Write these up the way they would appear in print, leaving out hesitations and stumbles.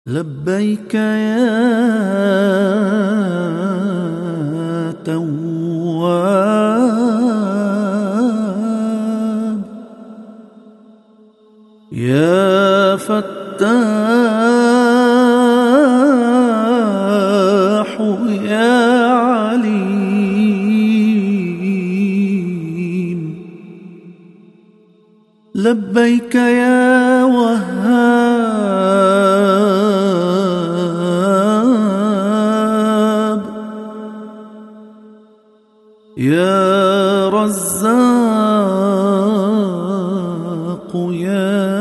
لبيك يا تواب يا فتاح يا عليم. لبيك يا وهاب يا رزاق يا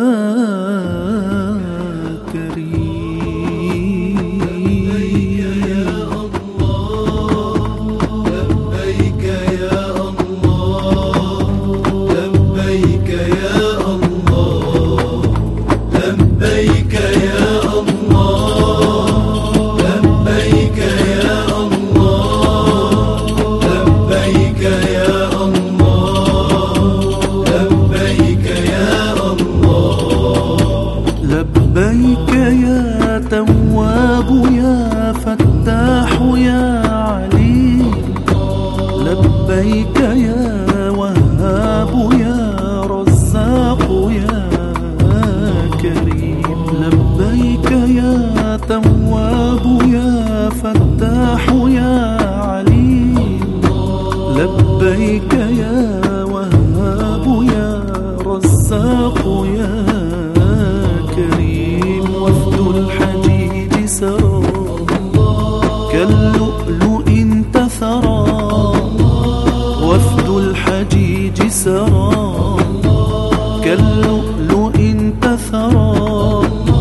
كريم. لبيك يا الله لبيك يا الله لبيك يا الله لبيك يا الله لبيك يا الله لبيك يا الله. لبيك يا تواب يا فتاح يا عليم. لبيك يا وهاب يا رزاق يا كريم. لبيك يا تواب يا فتاح يا عليم. لبيك يا وهاب يا رزاق يا كريم. وفد الحجيج سرى كاللؤلؤ انتثرى. وفد الحجيج سرى كاللؤلؤ انتثرى.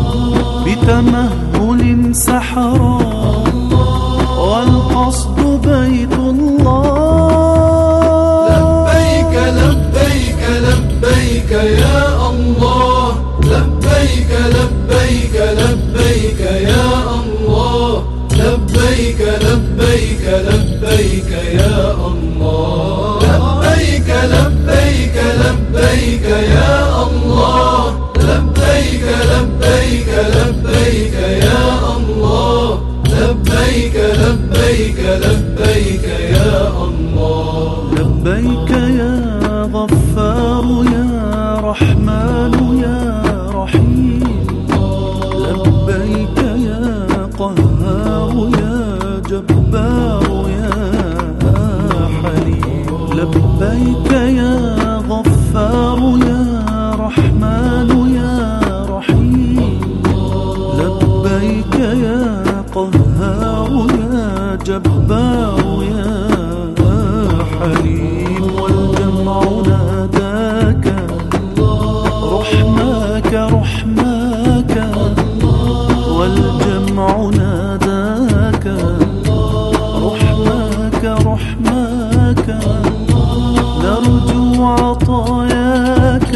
بتمهل سحرا والقصد بيت الله. لبيك لبيك لبيك يا الله لبيك لبيك لبيك يا الله لبيك لبيك لبيك يا الله لبيك لبيك لبيك يا الله لبيك لبيك لبيك يا الله لبيك لبيك لبيك يا الله. لبيك يا غفار يا رحمن يا رحيم. لبيك يا قهار يا جبار يا حليم. لبيك يا غفار يا رحمن يا رحيم. لبيك يا قهار يا جبار يا حليم. والجمع ناداك رحماك رحماك. والجمع ناداك رحماك رحماك. نرجو عطاياك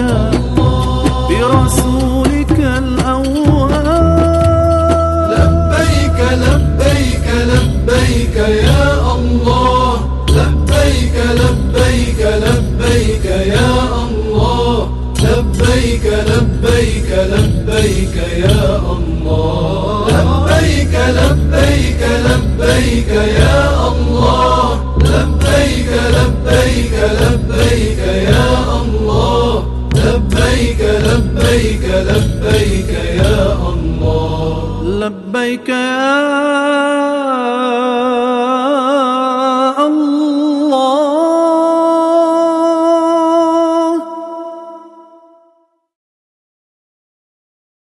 برسولك الأول. لبيك لبيك لبيك يا الله لبيك لبيك لبيك يا الله لبيك لبيك لبيك يا الله لبيك لبيك لبيك يا الله لبيك لبيك لبيك يا الله لبيك لبيك لبيك يا الله. لبيك يا